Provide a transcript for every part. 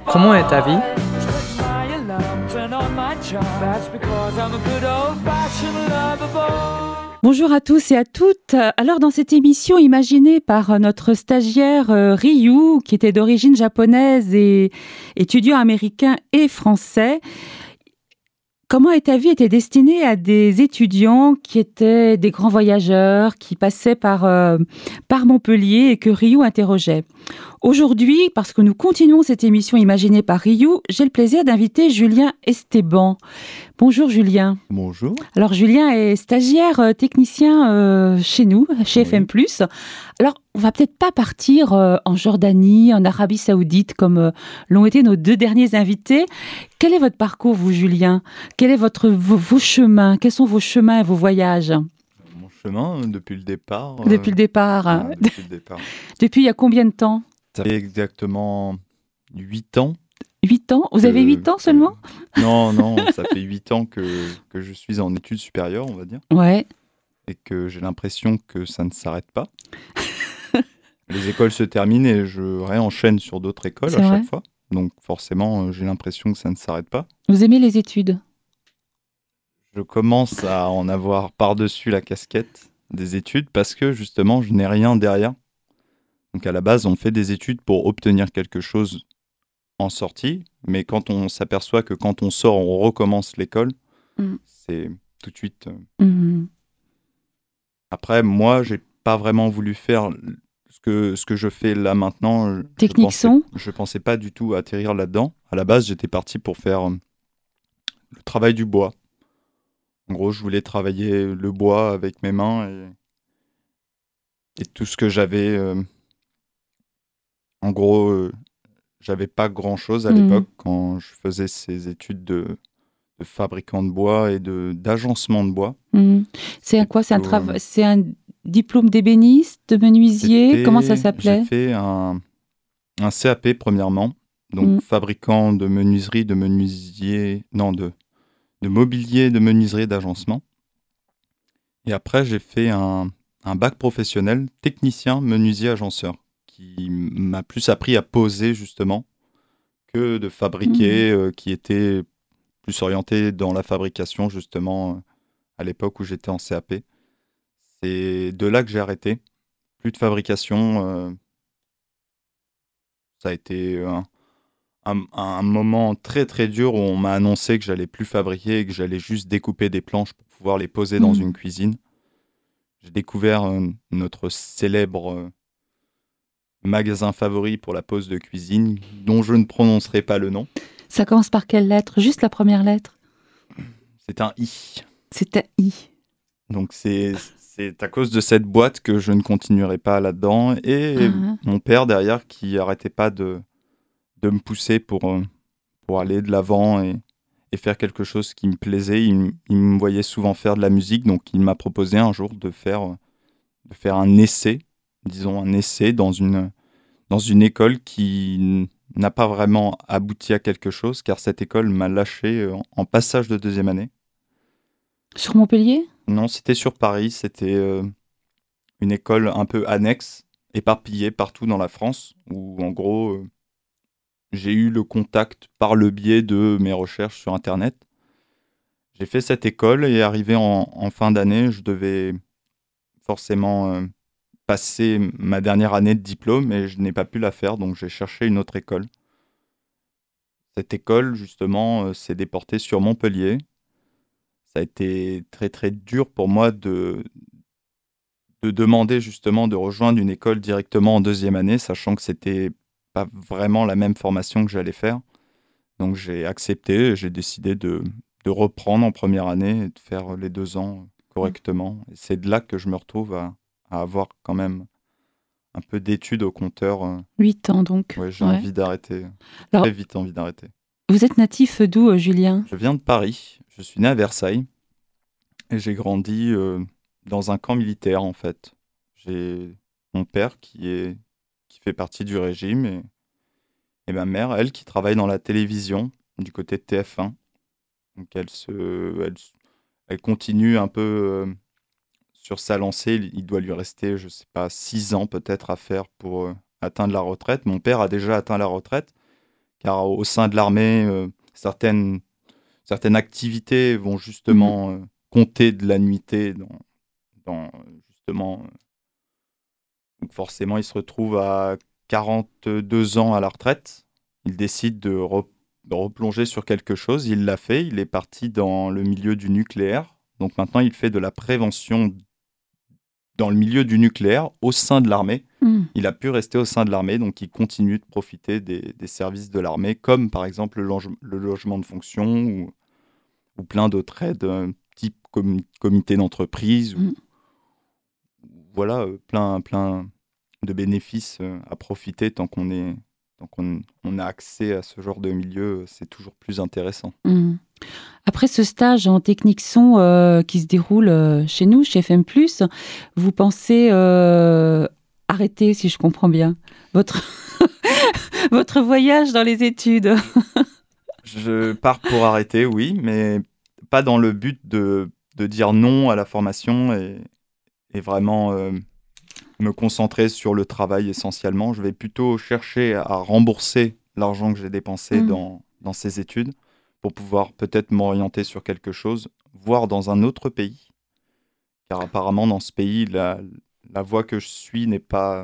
Comment est ta vie? Bonjour à tous et à toutes. Alors dans cette émission imaginée par notre stagiaire Ryu, qui était d'origine japonaise et étudiant américain et français, Comment est ta vie était destinée à des étudiants qui étaient des grands voyageurs, qui passaient par Montpellier et que Ryu interrogeait. Aujourd'hui, parce que nous continuons cette émission imaginée par Ryu, j'ai le plaisir d'inviter Julien Esteban. Bonjour Julien. Bonjour. Alors Julien est stagiaire technicien chez nous, chez FM+. Alors on va peut-être pas partir en Jordanie, en Arabie Saoudite comme l'ont été nos deux derniers invités. Quel est votre parcours, vous Julien ? Quel est vos chemins ? Quels sont vos chemins et vos voyages ? Mon chemin depuis le départ. Depuis le départ. Depuis le départ. Depuis il y a combien de temps ? Ça fait exactement 8 ans. 8 ans ? Vous avez 8 ans seulement ? Non, ça fait 8 ans que je suis en études supérieures, on va dire. Ouais. Et que j'ai l'impression que ça ne s'arrête pas. Les écoles se terminent et je réenchaîne sur d'autres écoles à chaque fois. Donc forcément, j'ai l'impression que ça ne s'arrête pas. Vous aimez les études ? Je commence à en avoir par-dessus la casquette des études parce que justement, je n'ai rien derrière. Donc à la base, on fait des études pour obtenir quelque chose en sortie, mais quand on s'aperçoit que quand on sort, on recommence l'école, c'est tout de suite... Après, moi, j'ai pas vraiment voulu faire ce que je fais là maintenant. Technique son ? Je pensais pas du tout atterrir là-dedans. À la base, j'étais parti pour faire le travail du bois. En gros, je voulais travailler le bois avec mes mains et tout ce que j'avais... En gros, j'avais pas grand-chose à l'époque quand je faisais ces études de fabricant de bois et d'agencement de bois. C'est quoi ? C'est un diplôme d'ébéniste, de menuisier ? Comment ça s'appelait ? J'ai fait un CAP premièrement, donc fabricant de menuiserie, de mobilier, de menuiserie et d'agencement. Et après, j'ai fait un bac professionnel, technicien, menuisier, agenceur, qui m'a plus appris à poser justement que de fabriquer, qui était plus orienté dans la fabrication justement à l'époque où j'étais en CAP. C'est de là que j'ai arrêté. Plus de fabrication. Ça a été un moment très très dur où on m'a annoncé que j'allais plus fabriquer et que j'allais juste découper des planches pour pouvoir les poser dans une cuisine. J'ai découvert notre célèbre magasin favori pour la pose de cuisine, dont je ne prononcerai pas le nom. Ça commence par quelle lettre ? Juste la première lettre ? C'est un I. C'est un I. Donc c'est à cause de cette boîte que je ne continuerai pas là-dedans. Et mon père derrière qui n'arrêtait pas de me pousser pour aller de l'avant et faire quelque chose qui me plaisait. Il me voyait souvent faire de la musique, donc il m'a proposé un jour de faire un essai, disons un essai dans une école qui n'a pas vraiment abouti à quelque chose, car cette école m'a lâché en passage de deuxième année. Sur Montpellier ? Non, c'était sur Paris. C'était une école un peu annexe, éparpillée partout dans la France, où en gros, j'ai eu le contact par le biais de mes recherches sur Internet. J'ai fait cette école et arrivé en fin d'année, je devais forcément passer ma dernière année de diplôme et je n'ai pas pu la faire, donc j'ai cherché une autre école. Cette école, justement, s'est déportée sur Montpellier. Ça a été très très dur pour moi de demander justement de rejoindre une école directement en deuxième année, sachant que c'était pas vraiment la même formation que j'allais faire. Donc j'ai accepté et j'ai décidé de reprendre en première année et de faire les 2 ans correctement. Et c'est de là que je me retrouve à avoir quand même un peu d'études au compteur. 8 ans donc. Ouais, j'ai envie d'arrêter. Alors, très vite envie d'arrêter. Vous êtes natif d'où, Julien ? Je viens de Paris. Je suis né à Versailles. Et j'ai grandi dans un camp militaire, en fait. J'ai mon père qui fait partie du régime et ma mère, elle, qui travaille dans la télévision du côté de TF1. Donc elle continue un peu sur sa lancée. Il doit lui rester, je sais pas, 6 ans peut-être à faire pour atteindre la retraite. Mon père a déjà atteint la retraite, car au sein de l'armée, certaines activités vont justement compter de l'annuité justement. Donc forcément, il se retrouve à 42 ans à la retraite. Il décide de replonger sur quelque chose. Il l'a fait. Il est parti dans le milieu du nucléaire. Donc maintenant, il fait de la prévention dans le milieu du nucléaire au sein de l'armée. Il a pu rester au sein de l'armée, donc il continue de profiter des services de l'armée, comme par exemple le logement de fonction ou plein d'autres aides, type comité d'entreprise, ou voilà, plein de bénéfices à profiter tant qu'on a accès à ce genre de milieu, c'est toujours plus intéressant. Après ce stage en technique son qui se déroule chez nous, chez FM+, vous pensez arrêter, si je comprends bien, votre voyage dans les études? Je pars pour arrêter, oui, mais pas dans le but de dire non à la formation et vraiment me concentrer sur le travail essentiellement. Je vais plutôt chercher à rembourser l'argent que j'ai dépensé dans ces études pour pouvoir peut-être m'orienter sur quelque chose, voire dans un autre pays. Car apparemment, dans ce pays, la voie que je suis n'est pas...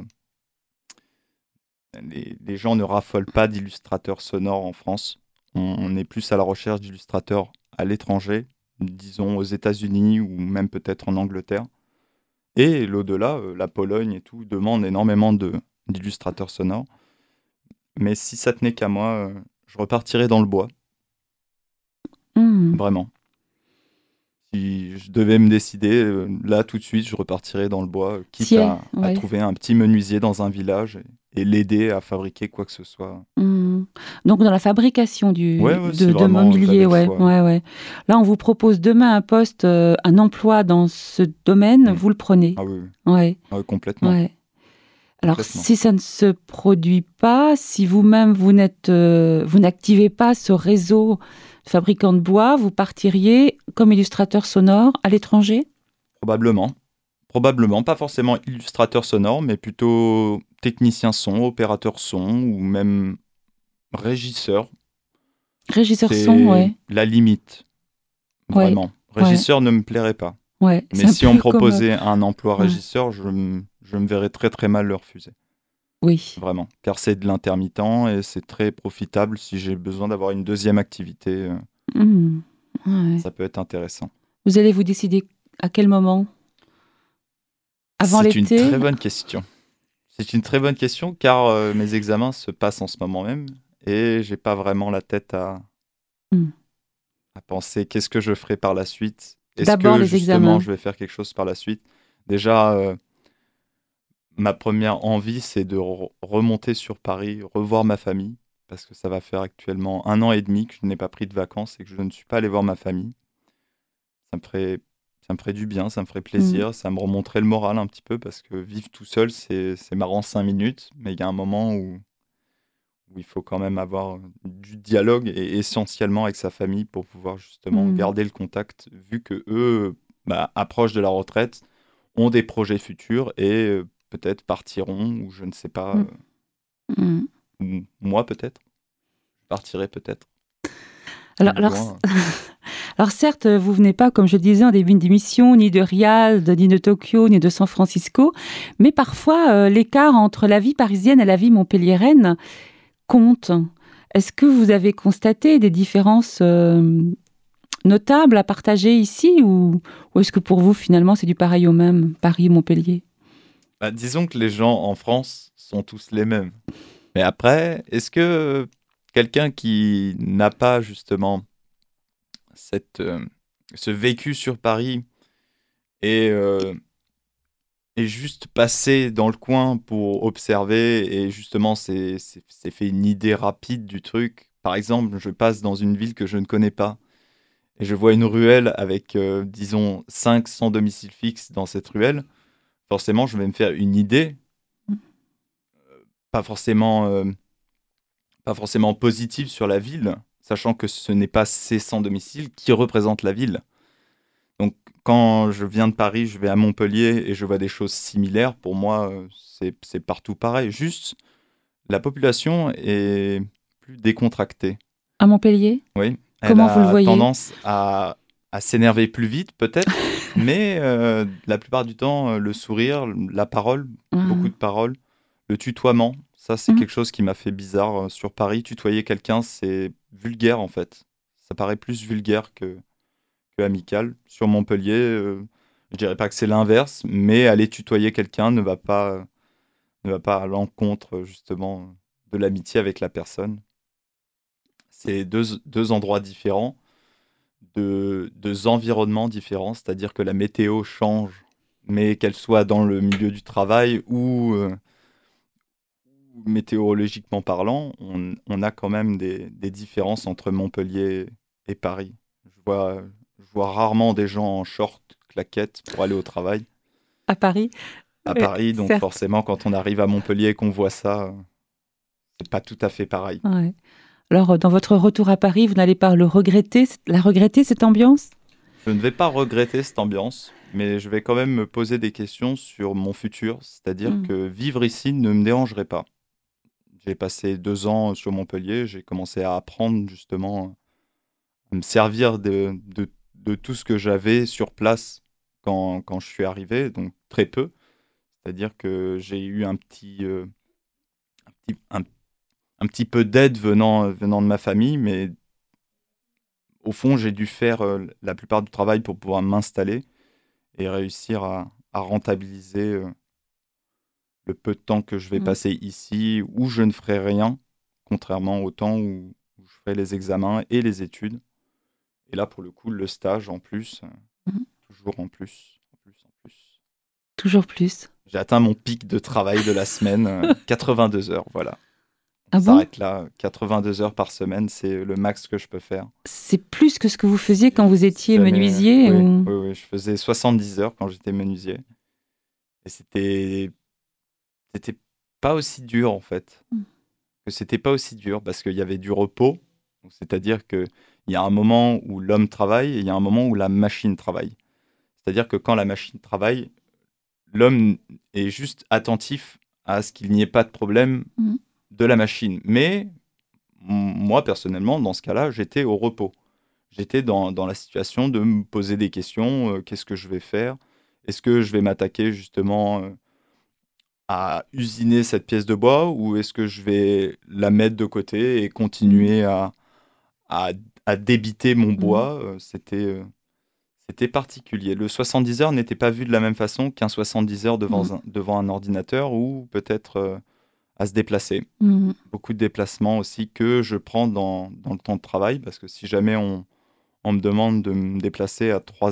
Les gens ne raffolent pas d'illustrateurs sonores en France. On est plus à la recherche d'illustrateurs à l'étranger, disons aux États-Unis ou même peut-être en Angleterre. Et l'au-delà, la Pologne et tout, demande énormément d'illustrateurs sonores. Mais si ça tenait qu'à moi, je repartirais dans le bois. Vraiment. Si je devais me décider, là, tout de suite, je repartirais dans le bois, quitte à trouver un petit menuisier dans un village et l'aider à fabriquer quoi que ce soit. Donc, dans la fabrication de mobilier, Là, on vous propose demain un poste, un emploi dans ce domaine, vous le prenez? Ah oui. Ouais. Ah oui, complètement. Ouais. Alors, si ça ne se produit pas, si vous-même, vous n'activez pas ce réseau de fabricants de bois, vous partiriez comme illustrateur sonore à l'étranger? Probablement. Probablement, pas forcément illustrateur sonore, mais plutôt technicien son, opérateur son, ou même régisseur. Régisseur son, ouais. La limite, vraiment. Régisseur ne me plairait pas. Ouais, mais si on me proposait un emploi régisseur, je me verrais très très mal le refuser. Oui. Vraiment, car c'est de l'intermittent et c'est très profitable si j'ai besoin d'avoir une deuxième activité. Ça peut être intéressant. Vous allez vous décider à quel moment? Avant l'été? C'est une très bonne question. C'est une très bonne question car mes examens se passent en ce moment même et j'ai pas vraiment la tête à penser qu'est-ce que je ferai par la suite. Est-ce D'abord que les justement examens. je vais faire quelque chose par la suite? Déjà, ma première envie, c'est de remonter sur Paris, revoir ma famille, parce que ça va faire actuellement 1 an et demi que je n'ai pas pris de vacances et que je ne suis pas allé voir ma famille. Ça me ferait du bien, ça me ferait plaisir, ça me remonterait le moral un petit peu, parce que vivre tout seul, c'est marrant 5 minutes, mais il y a un moment où il faut quand même avoir du dialogue et essentiellement avec sa famille pour pouvoir justement garder le contact, vu que eux approchent de la retraite, ont des projets futurs et peut-être partiront, ou je ne sais pas, ou moi peut-être, je partirai peut-être. Alors certes, vous venez pas, comme je le disais en début d'émission, ni de Riyad, ni de Tokyo, ni de San Francisco, mais parfois l'écart entre la vie parisienne et la vie montpelliéraine compte. Est-ce que vous avez constaté des différences notables à partager ici, ou est-ce que pour vous finalement c'est du pareil au même, Paris-Montpellier? Disons que les gens en France sont tous les mêmes. Mais après, est-ce que quelqu'un qui n'a pas justement ce vécu sur Paris et juste passé dans le coin pour observer et justement c'est fait une idée rapide du truc? Par exemple, je passe dans une ville que je ne connais pas et je vois une ruelle avec, disons, 5 sans domicile fixe dans cette ruelle. Forcément, je vais me faire une idée, pas forcément positive sur la ville, sachant que ce n'est pas ces sans domicile qui représentent la ville. Donc, quand je viens de Paris, je vais à Montpellier et je vois des choses similaires. Pour moi, c'est partout pareil. Juste, la population est plus décontractée. À Montpellier? Oui, elle Comment vous le a voyez? tendance à s'énerver plus vite, peut-être, mais la plupart du temps, le sourire, la parole, beaucoup Mmh. de paroles, le tutoiement, ça, c'est Mmh. quelque chose qui m'a fait bizarre sur Paris. Tutoyer quelqu'un, c'est vulgaire, en fait. Ça paraît plus vulgaire que amical. Sur Montpellier, je dirais pas que c'est l'inverse, mais aller tutoyer quelqu'un ne va pas à l'encontre, justement, de l'amitié avec la personne. C'est deux endroits différents, deux environnements différents, c'est-à-dire que la météo change, mais qu'elle soit dans le milieu du travail ou météorologiquement parlant, on a quand même des différences entre Montpellier et Paris. Je vois rarement des gens en short, claquettes pour aller au travail À Paris? à Paris, donc Certes. forcément, quand on arrive à Montpellier et qu'on voit ça, c'est pas tout à fait pareil. Ouais. Alors, dans votre retour à Paris, vous n'allez pas la regretter, cette ambiance? Je ne vais pas regretter cette ambiance, mais je vais quand même me poser des questions sur mon futur, c'est-à-dire Mmh. que vivre ici ne me dérangerait pas. J'ai passé 2 ans sur Montpellier, j'ai commencé à apprendre justement à me servir de tout ce que j'avais sur place quand je suis arrivé, donc très peu. C'est-à-dire que j'ai eu un, un petit peu d'aide venant de ma famille, mais au fond, j'ai dû faire la plupart du travail pour pouvoir m'installer et réussir à rentabiliser le peu de temps que je vais Mmh. passer ici, où je ne ferai rien, contrairement au temps où je ferai les examens et les études. Et là, pour le coup, le stage en plus, Mmh. toujours en plus, en plus, en plus. Toujours plus. J'ai atteint mon pic de travail de la semaine, 82 heures, voilà. On Ah bon? s'arrête là, 82 heures par semaine, c'est le max que je peux faire. C'est plus que ce que vous faisiez quand vous Si étiez jamais, menuisier oui, ou? oui, oui, je faisais 70 heures quand j'étais menuisier. Et c'était pas aussi dur en fait. Mmh. Que c'était pas aussi dur parce qu'il y avait du repos. Donc, c'est-à-dire qu'il y a un moment où l'homme travaille et il y a un moment où la machine travaille. C'est-à-dire que quand la machine travaille, l'homme est juste attentif à ce qu'il n'y ait pas de problème Mmh. de la machine. Mais moi, personnellement, dans ce cas-là, j'étais au repos. J'étais dans la situation de me poser des questions. Qu'est-ce que je vais faire? Est-ce que je vais m'attaquer justement à usiner cette pièce de bois ou est-ce que je vais la mettre de côté et Mmh. continuer à, à débiter mon Mmh. bois? C'était particulier. Le 70 heures n'était pas vu de la même façon qu'un 70 heures Mmh. devant un ordinateur ou peut-être à se déplacer. Mmh. Beaucoup de déplacements aussi que je prends dans le temps de travail parce que si jamais on me demande de me déplacer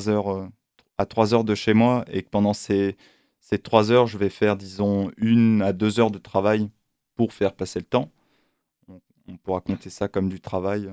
à 3 heures de chez moi et que pendant ces 3 heures, je vais faire, disons, 1 à 2 heures de travail pour faire passer le temps, on pourra compter ça comme du travail.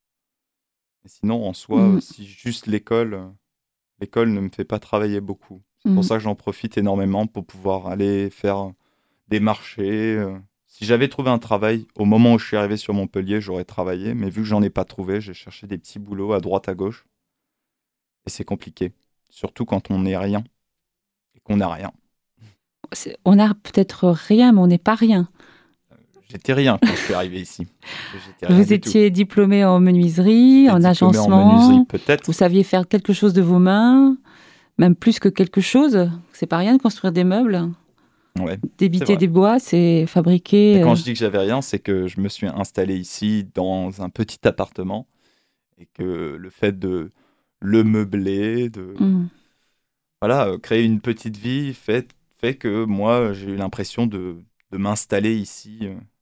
Et sinon, en soi, Mmh. si juste l'école ne me fait pas travailler beaucoup. C'est pour Mmh. ça que j'en profite énormément pour pouvoir aller faire des marchés. Si j'avais trouvé un travail au moment où je suis arrivé sur Montpellier, j'aurais travaillé, mais vu que j'en ai pas trouvé, j'ai cherché des petits boulots à droite à gauche et c'est compliqué, surtout quand on n'est rien et qu'on n'a rien. On a peut-être rien, mais on n'est pas rien. J'étais rien quand je suis arrivé ici. J'étais rien Vous du tout. étiez diplômé en menuiserie, J'étais en diplômé en menuiserie agencement. Vous peut-être. saviez faire quelque chose de vos mains, même plus que quelque chose. C'est pas rien de construire des meubles. Ouais, c'est Débiter vrai. des bois, c'est Et fabriquer. quand je dis que j'avais rien, c'est que je me suis installé ici dans un petit appartement et que le fait de le meubler, Mmh. voilà, créer une petite vie fait que moi, j'ai eu l'impression de m'installer ici.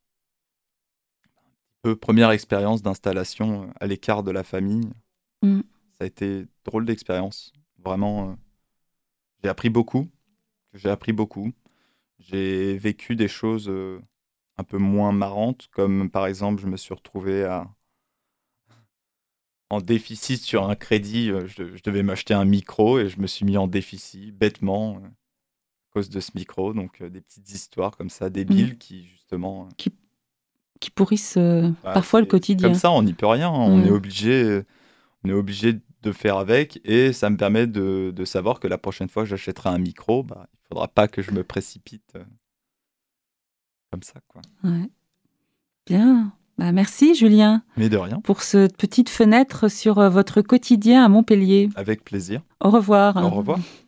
Première expérience d'installation à l'écart de la famille. Mmh. Ça a été drôle d'expérience. Vraiment, j'ai appris beaucoup. J'ai appris beaucoup. J'ai vécu des choses un peu moins marrantes, comme par exemple, je me suis retrouvé en déficit sur un crédit. Je devais m'acheter un micro et je me suis mis en déficit bêtement à cause de ce micro. Donc, des petites histoires comme ça, Mmh. débiles, qui justement, Qui, qui pourrissent bah, parfois le c'est comme quotidien. ça, on n'y peut rien, hein. Mmh. On est obligé de faire avec et ça me permet de savoir que la prochaine fois que j'achèterai un micro, bah, il faudra pas que je me précipite comme ça, quoi. Ouais. Bien. Merci Julien. Mais de rien. Pour cette petite fenêtre sur votre quotidien à Montpellier. Avec plaisir. Au revoir. Au revoir.